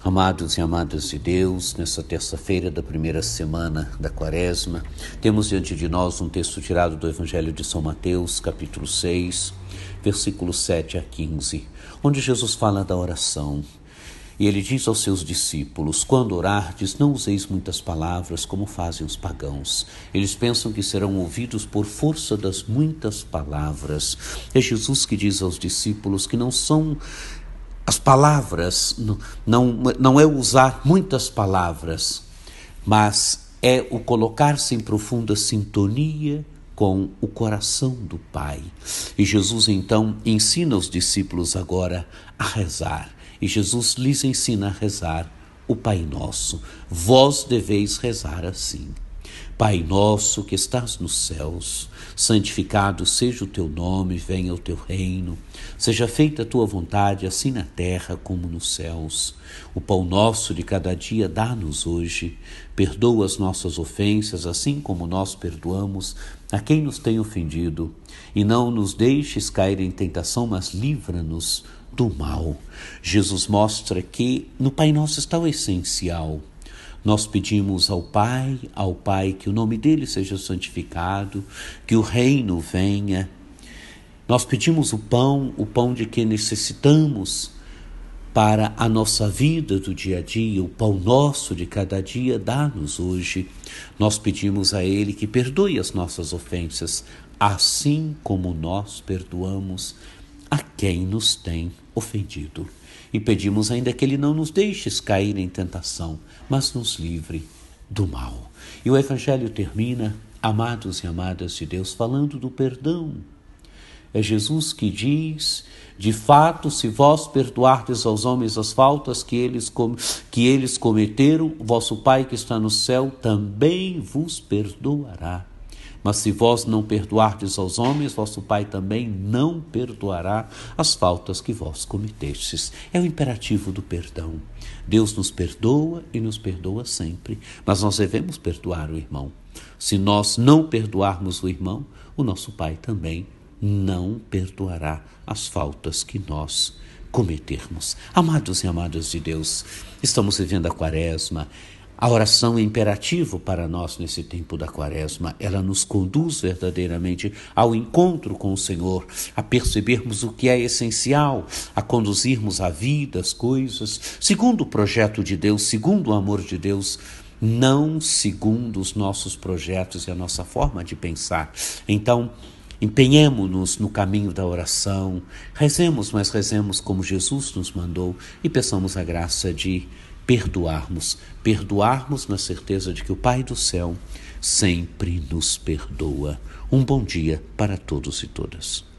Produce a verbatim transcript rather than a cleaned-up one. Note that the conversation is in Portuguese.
Amados e amadas de Deus, nessa terça-feira da primeira semana da Quaresma, temos diante de nós um texto tirado do Evangelho de São Mateus, capítulo seis, versículos sete a quinze, onde Jesus fala da oração. E ele diz aos seus discípulos: quando orardes, não useis muitas palavras como fazem os pagãos. Eles pensam que serão ouvidos por força das muitas palavras. É Jesus que diz aos discípulos que não são as palavras, não, não é usar muitas palavras, mas é o colocar-se em profunda sintonia com o coração do Pai. E Jesus então ensina os discípulos agora a rezar. E Jesus lhes ensina a rezar o Pai Nosso. Vós deveis rezar assim: Pai nosso que estás nos céus, santificado seja o teu nome, venha o teu reino, seja feita a tua vontade, assim na terra como nos céus. O pão nosso de cada dia dá-nos hoje, perdoa as nossas ofensas, assim como nós perdoamos a quem nos tem ofendido, e não nos deixes cair em tentação, mas livra-nos do mal. Jesus mostra que no Pai Nosso está o essencial. Nós pedimos ao Pai, ao Pai que o nome dele seja santificado, que o reino venha. Nós pedimos o pão, o pão de que necessitamos para a nossa vida do dia a dia, o pão nosso de cada dia, dá-nos hoje. Nós pedimos a ele que perdoe as nossas ofensas, assim como nós perdoamos a quem nos tem ofendido. E pedimos ainda que ele não nos deixe cair em tentação, mas nos livre do mal. E o Evangelho termina, amados e amadas de Deus, falando do perdão. É Jesus que diz: de fato, se vós perdoardes aos homens as faltas que eles, com, que eles cometeram, vosso Pai que está no céu também vos perdoará. Mas se vós não perdoardes aos homens, vosso Pai também não perdoará as faltas que vós cometestes. É o imperativo do perdão. Deus nos perdoa e nos perdoa sempre, mas nós devemos perdoar o irmão. Se nós não perdoarmos o irmão, o nosso Pai também não perdoará as faltas que nós cometermos. Amados e amadas de Deus, estamos vivendo a Quaresma. A oração é imperativo para nós nesse tempo da Quaresma. Ela nos conduz verdadeiramente ao encontro com o Senhor, a percebermos o que é essencial, a conduzirmos a vida, as coisas, segundo o projeto de Deus, segundo o amor de Deus, não segundo os nossos projetos e a nossa forma de pensar. Então, empenhemo-nos no caminho da oração, rezemos, mas rezemos como Jesus nos mandou e peçamos a graça de perdoarmos, perdoarmos na certeza de que o Pai do céu sempre nos perdoa. Um bom dia para todos e todas.